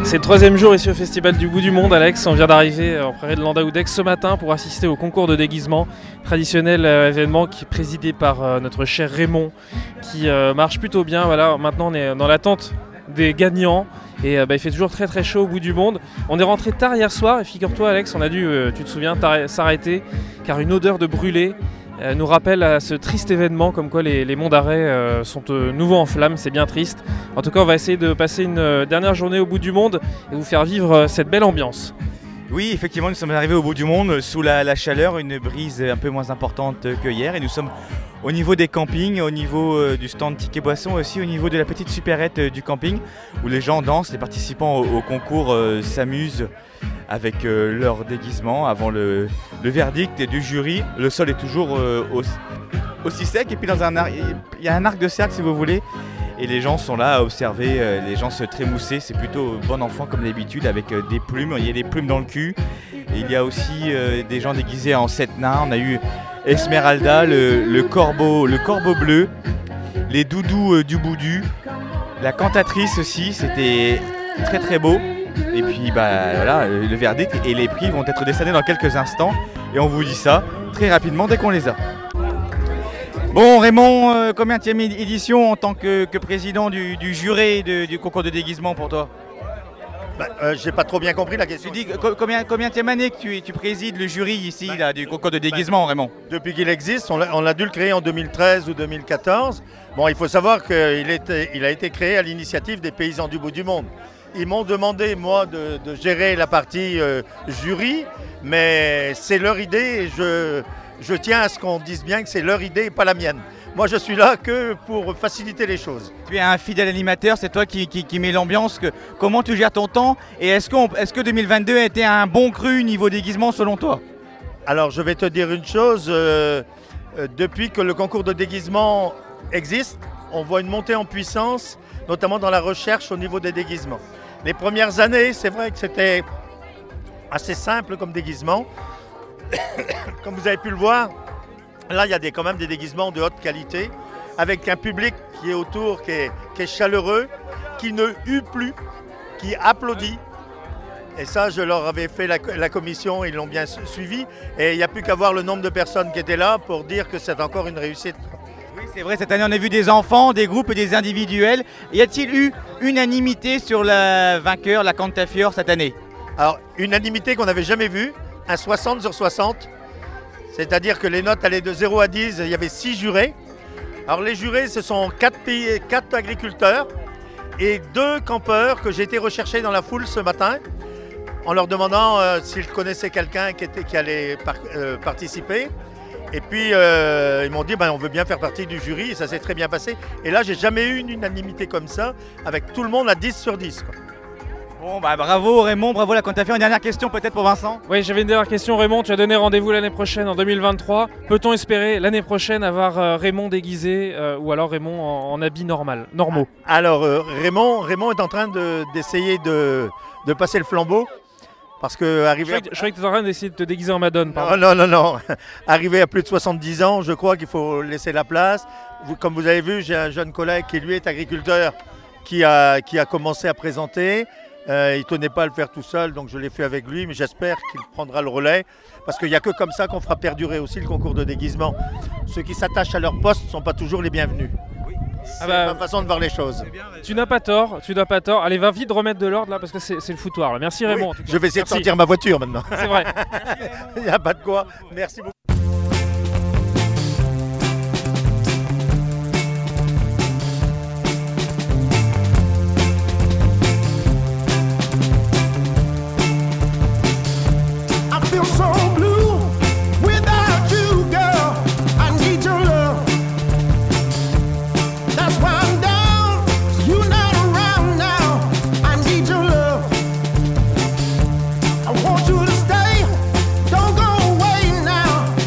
C'est le troisième jour ici au Festival du Bout du Monde, Alex. On vient d'arriver en prairie de Landau-Dex ce matin pour assister au concours de déguisement, traditionnel événement qui est présidé par notre cher Raymond, qui marche plutôt bien. Voilà, maintenant on est dans l'attente des gagnants et il fait toujours très très chaud au Bout du Monde. On est rentré tard hier soir et figure-toi Alex, on a dû, tu te souviens, s'arrêter car une odeur de brûlé nous rappelle à ce triste événement comme quoi les monts d'arrêt sont de nouveau en flammes, c'est bien triste. En tout cas, on va essayer de passer une dernière journée au Bout du Monde et vous faire vivre cette belle ambiance. Oui, effectivement, nous sommes arrivés au Bout du Monde sous la chaleur, une brise un peu moins importante que hier et nous sommes au niveau des campings, au niveau du stand Ticket Boisson et aussi au niveau de la petite supérette du camping où les gens dansent, les participants au concours s'amusent avec leur déguisement avant le verdict du jury. Le sol est toujours aussi sec et puis il y a un arc de cercle si vous voulez et les gens sont là à observer les gens se trémousser. C'est plutôt bon enfant comme d'habitude avec des plumes, il y a des plumes dans le cul et il y a aussi des gens déguisés en 7 nains. On a eu Esmeralda, le corbeau bleu, les doudous du Boudu, la cantatrice aussi, c'était très très beau. Et puis voilà, le verdict et les prix vont être décernés dans quelques instants et on vous dit ça très rapidement dès qu'on les a. Bon Raymond, combienième édition en tant que président du jury du concours de déguisement pour toi? J'ai pas trop bien compris la question. Tu dis combienième année que tu présides le jury ici du concours de déguisement Raymond? Depuis qu'il existe, on a dû le créer en 2013 ou 2014. Bon, il faut savoir qu'il a été créé à l'initiative des paysans du Bout du Monde. Ils m'ont demandé, moi, de gérer la partie jury, mais c'est leur idée et je tiens à ce qu'on dise bien que c'est leur idée et pas la mienne. Moi, je suis là que pour faciliter les choses. Tu es un fidèle animateur, c'est toi qui met l'ambiance. Comment tu gères ton temps et est-ce que 2022 a été un bon cru niveau déguisement selon toi? Alors, je vais te dire une chose. Depuis que le concours de déguisement existe, on voit une montée en puissance, notamment dans la recherche au niveau des déguisements. Les premières années, c'est vrai que c'était assez simple comme déguisement. Comme vous avez pu le voir, là, il y a quand même des déguisements de haute qualité, avec un public qui est autour, qui est chaleureux, qui ne hue plus, qui applaudit. Et ça, je leur avais fait la commission, ils l'ont bien suivi. Et il n'y a plus qu'à voir le nombre de personnes qui étaient là pour dire que c'est encore une réussite. Oui, c'est vrai, cette année, on a vu des enfants, des groupes et des individuels. Y a-t-il eu unanimité sur la vainqueur, la Cantafiore, cette année? Alors, unanimité qu'on n'avait jamais vue, un 60 sur 60. C'est-à-dire que les notes allaient de 0 à 10, il y avait 6 jurés. Alors les jurés, ce sont 4 agriculteurs et 2 campeurs que j'ai été rechercher dans la foule ce matin en leur demandant s'ils connaissaient quelqu'un qui allait participer. Et puis ils m'ont dit on veut bien faire partie du jury et ça s'est très bien passé. Et là, j'ai jamais eu une unanimité comme ça, avec tout le monde à 10 sur 10. Quoi. Bon, bravo Raymond, bravo la Cantafiore. Une dernière question peut-être pour Vincent? Oui, j'avais une dernière question Raymond, tu as donné rendez-vous l'année prochaine en 2023. Peut-on espérer l'année prochaine avoir Raymond déguisé ou alors Raymond en habits normaux? Alors Raymond est en train d'essayer de passer le flambeau. Parce que je croyais que tu étais en train d'essayer de te déguiser en Madone. Non. Arrivé à plus de 70 ans, je crois qu'il faut laisser la place. Comme vous avez vu, j'ai un jeune collègue qui lui est agriculteur qui a commencé à présenter. Il ne tenait pas à le faire tout seul, donc je l'ai fait avec lui, mais j'espère qu'il prendra le relais, parce qu'il n'y a que comme ça qu'on fera perdurer aussi le concours de déguisement. Ceux qui s'attachent à leur poste ne sont pas toujours les bienvenus. C'est ma façon de voir les choses. Tu n'as pas tort. Allez, va vite remettre de l'ordre là, parce que c'est le foutoir. Là. Merci Raymond. Oui, je vais essayer de sortir ma voiture maintenant. C'est vrai. Il n'y a pas de quoi. Merci beaucoup. I want you to stay, don't go away now.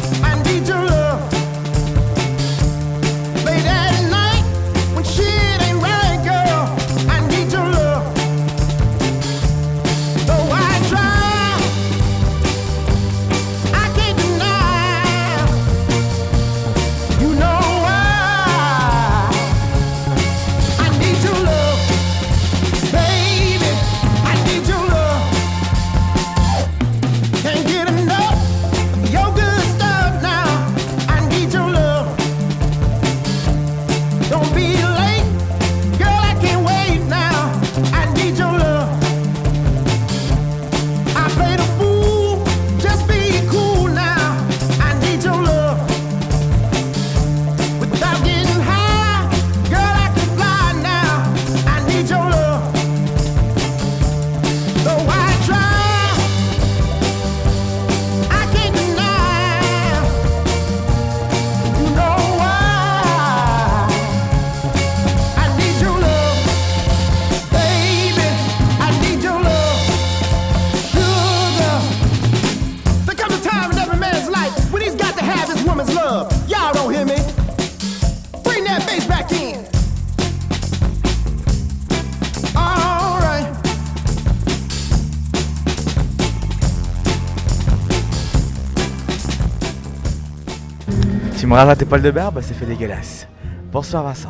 Tu me rases tes poils de barbe, ça fait dégueulasse. Bonsoir Vincent.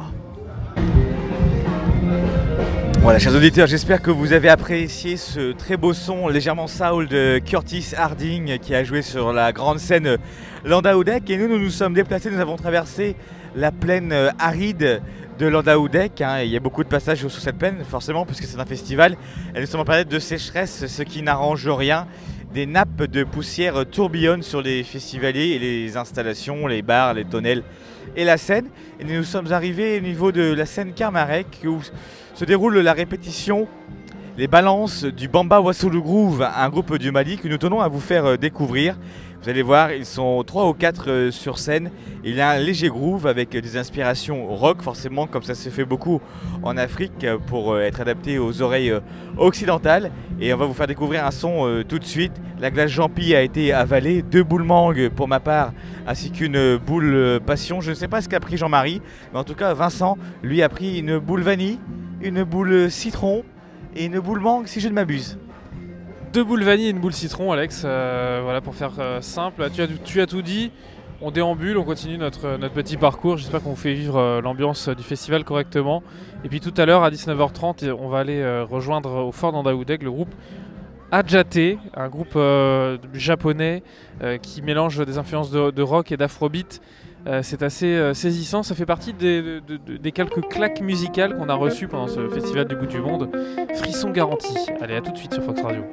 Voilà, chers auditeurs, j'espère que vous avez apprécié ce très beau son légèrement soul de Curtis Harding qui a joué sur la grande scène Landau-Udec. Et nous nous sommes déplacés, nous avons traversé la plaine aride de Landau-Udec. Il y a beaucoup de passages sur cette plaine, forcément, puisque c'est un festival. Et nous sommes en période de sécheresse, ce qui n'arrange rien. Des nappes de poussière tourbillonnent sur les festivaliers et les installations, les bars, les tonnelles et la scène. Et nous sommes arrivés au niveau de la scène Kermarec où se déroule la répétition, les balances du Bamba Wassoulou Groove, un groupe du Mali que nous tenons à vous faire découvrir. Vous allez voir, ils sont 3 ou 4 sur scène. Il y a un léger groove avec des inspirations rock, forcément, comme ça se fait beaucoup en Afrique pour être adapté aux oreilles occidentales. Et on va vous faire découvrir un son tout de suite. La glace Jampi a été avalée, 2 boules mangue pour ma part, ainsi qu'une boule passion. Je ne sais pas ce qu'a pris Jean-Marie, mais en tout cas, Vincent, lui, a pris une boule vanille, une boule citron et une boule mangue, si je ne m'abuse. 2 boules vanille et une boule citron, Alex. Voilà, pour faire simple. Tu as tout dit. On déambule, on continue notre petit parcours. J'espère qu'on vous fait vivre l'ambiance du festival correctement. Et puis tout à l'heure, à 19h30, on va aller rejoindre au Fort Landau-Udec le groupe Adjate, un groupe japonais qui mélange des influences de rock et d'afrobeat. C'est assez saisissant. Ça fait partie des quelques claques musicales qu'on a reçues pendant ce festival du bout du monde. Frisson garanti. Allez, à tout de suite sur Fox Radio.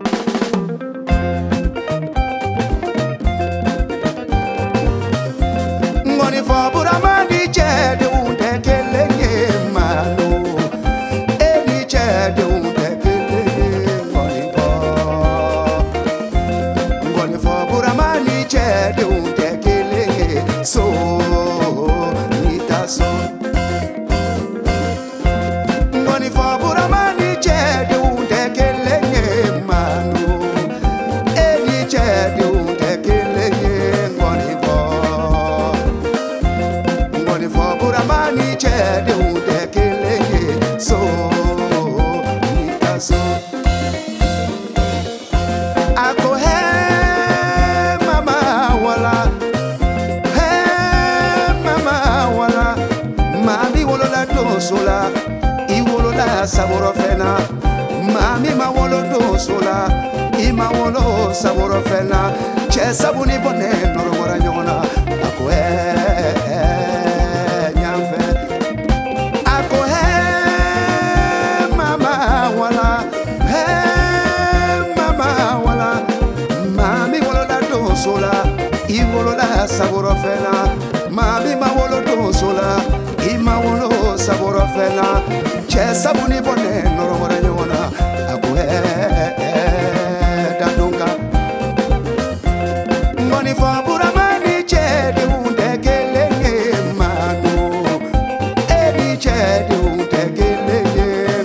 Saborofena, mami ma wolo do sola, ima wolo saborofena, che sabuni bone noro wora nyona, akwe nyamfe, akwe mama wala, mama wala, mami wolo la do sola, I wolo la saborofena, mami ma wolo do sola, ima wolo saborofena. Che sabuni bone noro wora nyona akwe dadunga ngoni fa buramani che de unde kelenge manu edi che de unde kelenge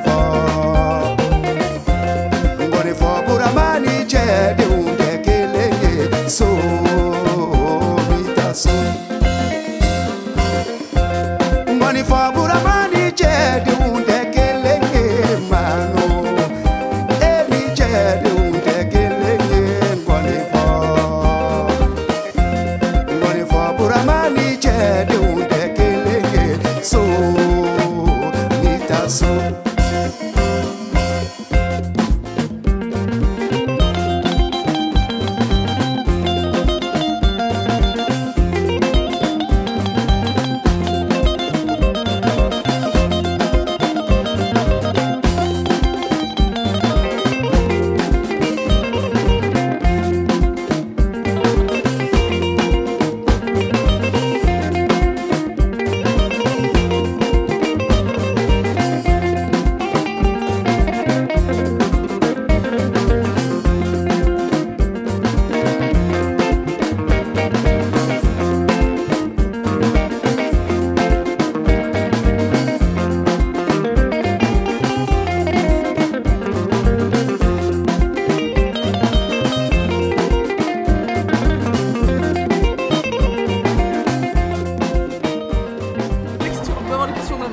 ngoni fa buramani che de unde kelenge so mitaso ngoni fa buramani che de unde kelenge mano edi che de unde kelenge ngoni fa buramani che de unde kelenge so mitaso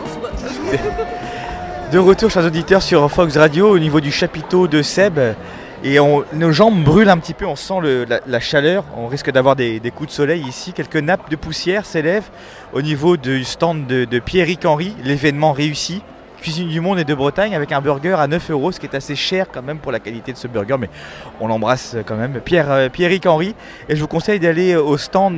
De retour, chers auditeurs, sur Fox Radio, au niveau du chapiteau de Seb. Et nos jambes brûlent un petit peu, on sent la chaleur, on risque d'avoir des coups de soleil ici. Quelques nappes de poussière s'élèvent au niveau du stand de Pierrick Henry, l'événement réussi. Cuisine du Monde et de Bretagne avec un burger à 9 €, ce qui est assez cher quand même pour la qualité de ce burger, mais on l'embrasse quand même. Pierrick Henry, et je vous conseille d'aller au stand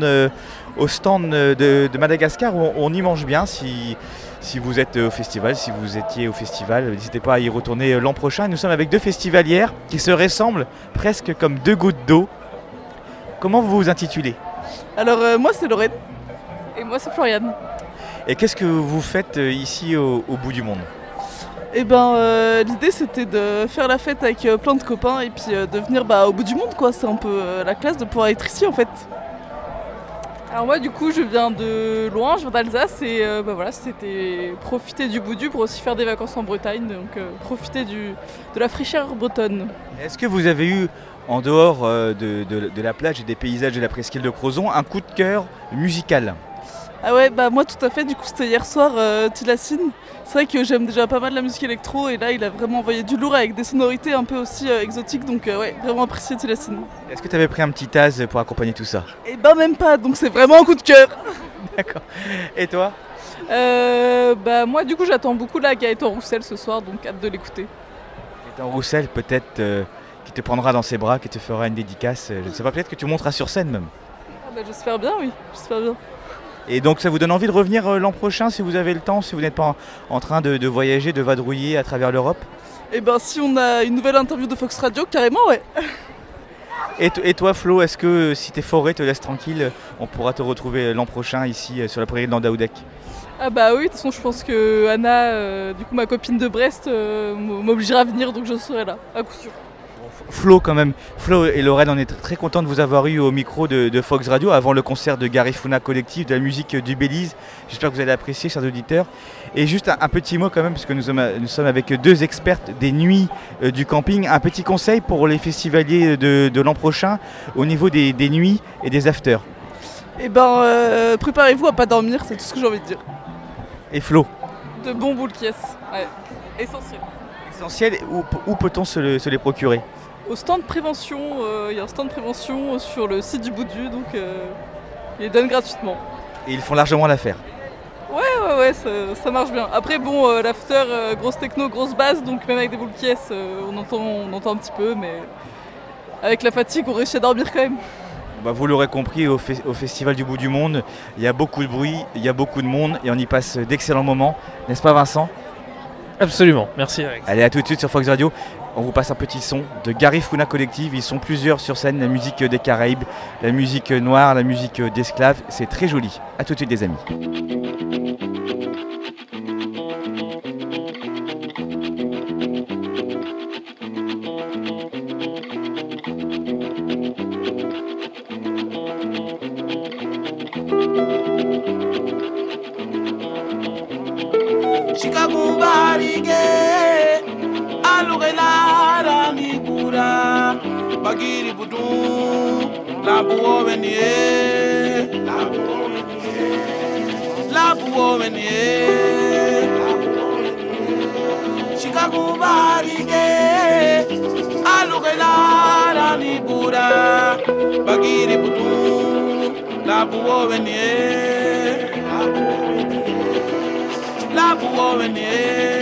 de Madagascar où on y mange bien si vous êtes au festival, si vous étiez au festival, n'hésitez pas à y retourner l'an prochain. Nous sommes avec deux festivalières qui se ressemblent presque comme deux gouttes d'eau. Comment vous vous intitulez ? Alors moi c'est Lorraine et moi c'est Floriane. Et qu'est-ce que vous faites ici au bout du monde ? Et l'idée c'était de faire la fête avec plein de copains et puis de venir au bout du monde quoi. C'est un peu la classe de pouvoir être ici en fait. Alors moi du coup je viens de loin, je viens d'Alsace et c'était profiter du Boudu pour aussi faire des vacances en Bretagne, donc profiter de la fraîcheur bretonne. Est-ce que vous avez eu, en dehors de la plage et des paysages de la presqu'île de Crozon, un coup de cœur musical ? Ah ouais, moi tout à fait, du coup c'était hier soir Tilacine. C'est vrai que j'aime déjà pas mal la musique électro et là il a vraiment envoyé du lourd avec des sonorités un peu aussi exotiques, donc ouais, vraiment apprécié Tilacine. Est-ce que tu avais pris un petit Taz pour accompagner tout ça ? Et même pas, donc c'est vraiment un coup de cœur. D'accord. Et toi ? Moi du coup j'attends beaucoup la Gaëtan Roussel ce soir, donc hâte de l'écouter. Gaëtan Roussel peut-être qui te prendra dans ses bras, qui te fera une dédicace, je ne sais pas, peut-être que tu monteras sur scène même. J'espère bien, oui, j'espère bien. Et donc ça vous donne envie de revenir l'an prochain si vous avez le temps, si vous n'êtes pas en train de voyager, de vadrouiller à travers l'Europe ? Et si on a une nouvelle interview de Fox Radio, carrément ouais. Et toi Flo, est-ce que si tes forêts te laissent tranquille, on pourra te retrouver l'an prochain ici sur la prairie de Landaoudek ? Ah bah oui, de toute façon je pense que Anna, du coup ma copine de Brest, m'obligera à venir, donc je serai là, à coup sûr. Flo quand même, Flo et Lorraine, on est très contents de vous avoir eu au micro de Fox Radio avant le concert de Garifuna Collective, de la musique du Belize. J'espère que vous allez apprécier, chers auditeurs. Et juste un petit mot quand même, parce que nous sommes avec deux expertes des nuits du camping. Un petit conseil pour les festivaliers de l'an prochain au niveau des nuits et des afters. Préparez-vous à pas dormir, c'est tout ce que j'ai envie de dire. Et Flo ? De bons boules qui ouais, essentiel. Essentiel, où peut-on se les procurer ? Au stand de prévention, il y a un stand de prévention sur le site du Boudu, donc ils les donnent gratuitement. Et ils font largement l'affaire. Ouais, ça marche bien. Après l'after, grosse techno, grosse basse, donc même avec des boules qui on entend un petit peu, mais avec la fatigue, on réussit à dormir quand même. Vous l'aurez compris, au Festival du Bout du Monde, il y a beaucoup de bruit, il y a beaucoup de monde et on y passe d'excellents moments, n'est-ce pas Vincent ? Absolument, merci Alex. Allez, à tout de suite sur Fox Radio. On vous passe un petit son de Garifuna Collective. Ils sont plusieurs sur scène, la musique des Caraïbes, la musique noire, la musique d'esclaves. C'est très joli. A tout de suite, les amis. Bagiri budum, labu ovenie, labu ovenie, Chicago barige, alugela rani bura, bagiri budum, labu ovenie, labu ovenie.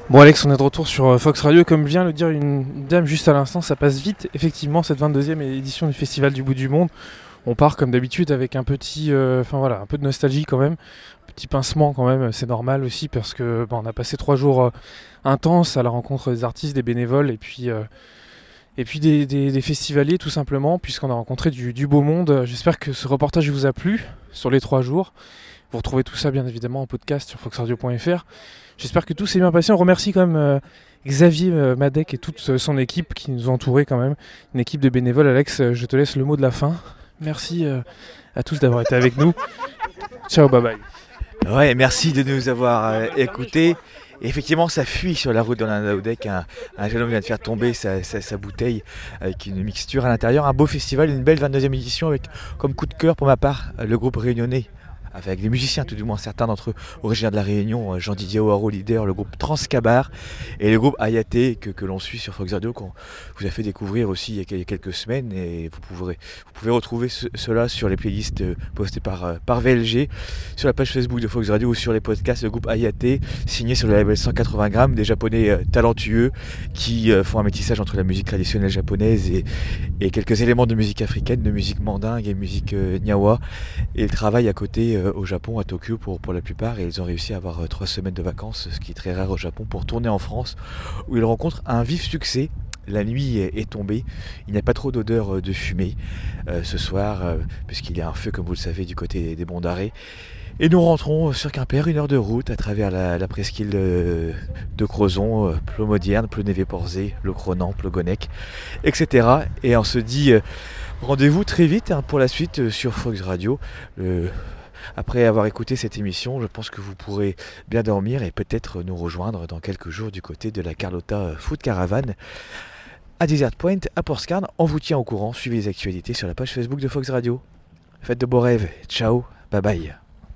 Bon Alex, on est de retour sur Fox Radio, comme vient le dire une dame juste à l'instant, ça passe vite, effectivement, cette 22e édition du Festival du Bout du Monde. On part comme d'habitude avec un petit, un peu de nostalgie quand même, un petit pincement quand même, c'est normal aussi parce que on a passé 3 jours intenses à la rencontre des artistes, des bénévoles et puis des festivaliers tout simplement, puisqu'on a rencontré du beau monde. J'espère que ce reportage vous a plu sur les 3 jours. Vous retrouvez tout ça bien évidemment en podcast sur foxradio.fr. J'espère que tout s'est bien passé. On remercie quand même Xavier Madec et toute son équipe qui nous ont entourés quand même. Une équipe de bénévoles. Alex, je te laisse le mot de la fin. Merci à tous d'avoir été avec nous. Ciao, bye bye. Ouais, merci de nous avoir écoutés. Effectivement, ça fuit sur la route de l'Andaoudec. Un jeune homme vient de faire tomber sa bouteille avec une mixture à l'intérieur. Un beau festival, une belle 22e édition avec comme coup de cœur pour ma part le groupe réunionnais. Avec des musiciens, tout du moins certains d'entre eux originaires de la Réunion, Jean-Didier O'Haro leader, le groupe Transcabar et le groupe Ayaté que l'on suit sur Fox Radio, qu'on vous a fait découvrir aussi il y a quelques semaines, et vous pouvez retrouver cela sur les playlists postées par VLG, sur la page Facebook de Fox Radio ou sur les podcasts. Le groupe Ayaté, signé sur le label 180 grammes, des japonais talentueux qui font un métissage entre la musique traditionnelle japonaise et quelques éléments de musique africaine, de musique mandingue et musique nyawa, et ils travaillent à côté au Japon, à Tokyo pour la plupart, et ils ont réussi à avoir 3 semaines de vacances, ce qui est très rare au Japon, pour tourner en France, où ils rencontrent un vif succès. La nuit est tombée, il n'y a pas trop d'odeur de fumée ce soir, puisqu'il y a un feu, comme vous le savez, du côté des Monts d'Arrêt. Et nous rentrons sur Quimper, 1 heure de route à travers la presqu'île de Crozon, Plomodierne, Plonévé-Porzé, Locronan, Plogonec, etc. Et on se dit rendez-vous très vite pour la suite sur Fox Radio. Après avoir écouté cette émission, je pense que vous pourrez bien dormir et peut-être nous rejoindre dans quelques jours du côté de la Carlotta Food Caravan à Desert Point, à Portscarn. On vous tient au courant, suivez les actualités sur la page Facebook de Fox Radio. Faites de beaux rêves, ciao, bye bye.